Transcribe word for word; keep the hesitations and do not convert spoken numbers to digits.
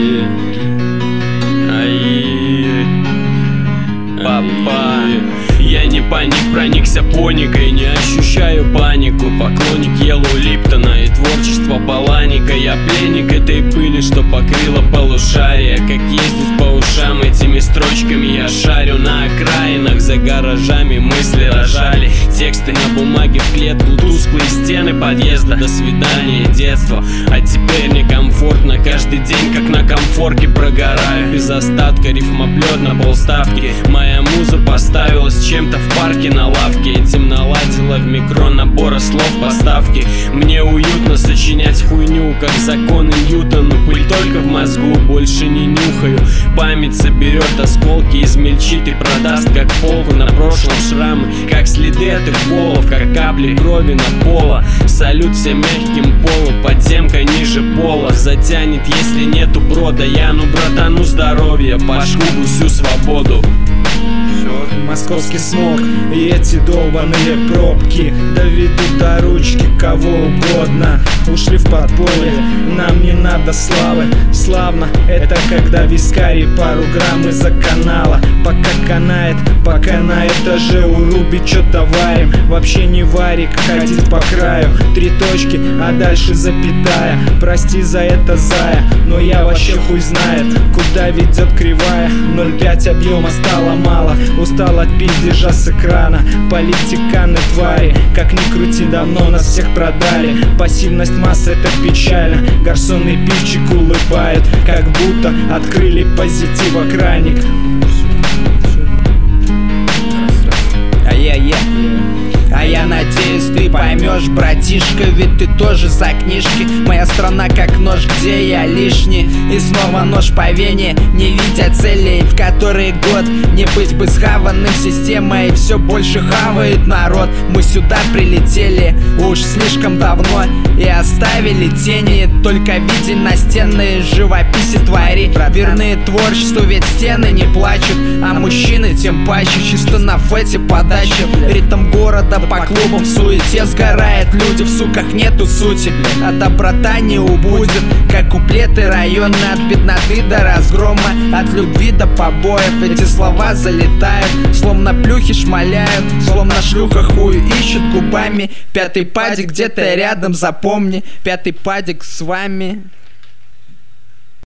Ай, ай, папа. Я не паник, проникся поникой, не ощущаю панику. Поклонник Yellow Липтона и творчество Баланика. Я пленник этой пыли, что покрыла полушария. Как ездить по ушам этими строчками я шарю на окраинах. За гаражами мысли рожали, тексты на бумаге в клетку, тусклые стены подъезда. До свидания, детство. А теперь некомфортно, каждый день как на комфорке прогораю. Без остатка рифмоплет на полставки. Моя муза поставилась чем-то в парке на лавке. Этим наладила в микро набора слов поставки. Мне уютно сочинять хуйню, как законы Ньютона. Пыль только в мозгу, больше не нюхаю. Память соберет осколки, измельчит и продаст, как полку на прошлом шрамы. Как следы от их полов, как капли крови на пола. Салют всем мягким полу, подземка ниже пола. Затянет, если нету брода. Я ну братану здоровья, по шкуру всю свободу. Московский смог и эти долбаные пробки доведут до ручки кого угодно. Ушли в подполье, нам не надо славы. Славно, это когда вискарий пару грамм из-за канала. Пока канает, пока на этаже у Руби что-то варим. Вообще не варик, ходить по краю. Три точки, а дальше запятая. Прости за это, зая, но я вообще хуй знает, куда ведет кривая. ноль пять объема стало мало. Устал от пиздежа с экрана. Политиканы твари, как ни крути, давно нас всех продали. Пассивность массы, это печально. Гарсонный пивчик улыбает, как будто открыли позитива краник. А я, я А я надеюсь, ты поймешь, братишка, ведь ты тоже за книжки. Моя страна как нож, где я лишний. И снова нож по вене, не видя целей, в который год не быть бы схаванным системой. Все больше хавает народ. Мы сюда прилетели уж слишком давно и оставили тени, только виден настенные живописи твари. Верные творчеству, ведь стены не плачут, а мужчины тем паче. Чисто на фете подача, ритм города по клубам в суете сгорает. Люди в суках нету сути, а доброта не убудет. Как куплеты района, от бедноты до разгрома, от любви до побоев. Эти слова залетают, словно плюхи шмаляют, словно шлюха хуй ищет губами. Пятый падик где-то рядом, запомни. Пятый падик с вами.